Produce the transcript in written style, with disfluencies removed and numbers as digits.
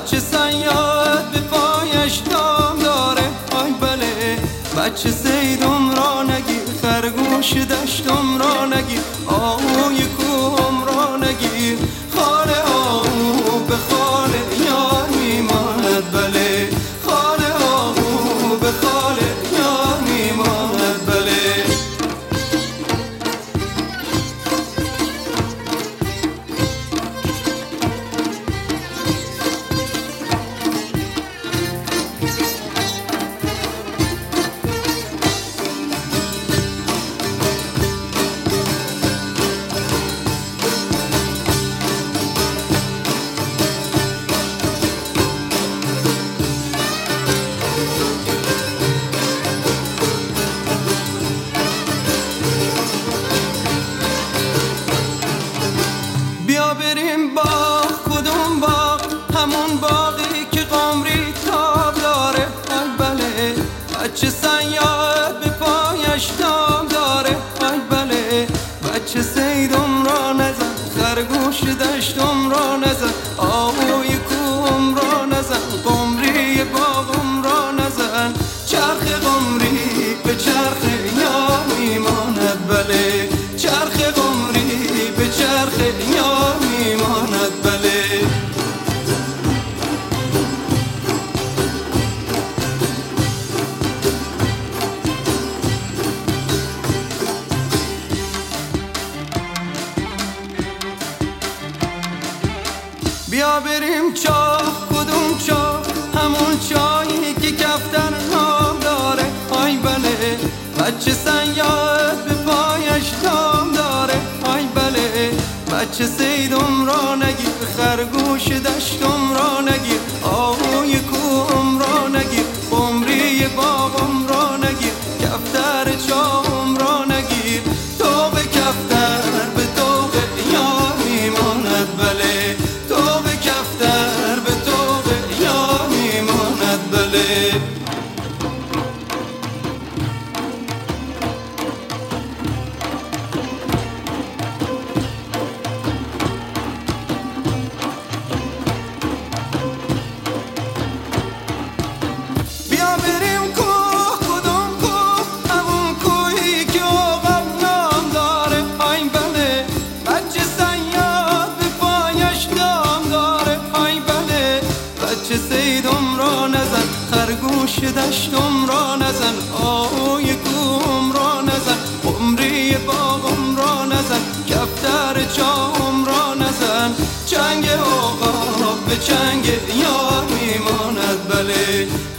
بچه صیاد به پایش دام داره، آی بله بچه صیدم را نگیر، خرگوش دشتم را نگیر، آهوی کوهم را نگیر. خاله آهو به خاله یار میماند، بله خاله آهو به خاله یار میماند، بله. بیا بریم باغ، کدوم باغ؟ همون باغی که قمری تاب داره، آی بله بچه صیاد به پایش دام داره، آی بله بچه صیدم را نزن، خرگوش دشتم را نزن، آهوی کوهم را نزن، قمری باغم را نزن. چرخ قمری به چرخ یار میماند، بله چرخ قمری به چرخ یار میماند، بله. بیا بریم چاه، کدوم چاه؟ همون چاهی که کفتر نام داره، آی بله بچه صیاد به پایش دام داره، آی بله بچه صیدم را نگیر، خرگوش دشتم را نگیر، آهوی کوهم را نگیر، قمری باغم را نگیر، کفتر چاهم را نگیر. طوق کفتر به طوق یار میماند، بله طوق کفتر به طوق یار میماند، بله. بیا بریم کوه، کدوم کوه؟ همون کوهی که آقا نام داره، آی بله بچه صیاد به پایش دام داره، آی بله بچه صیدم را نزن، خرگوش دشتم را نزن، آهوی کوهم را نزن، قمری باغم را نزن، کفتر چاهم را نزن. چنگ آقا به چنگ یار میماند، بله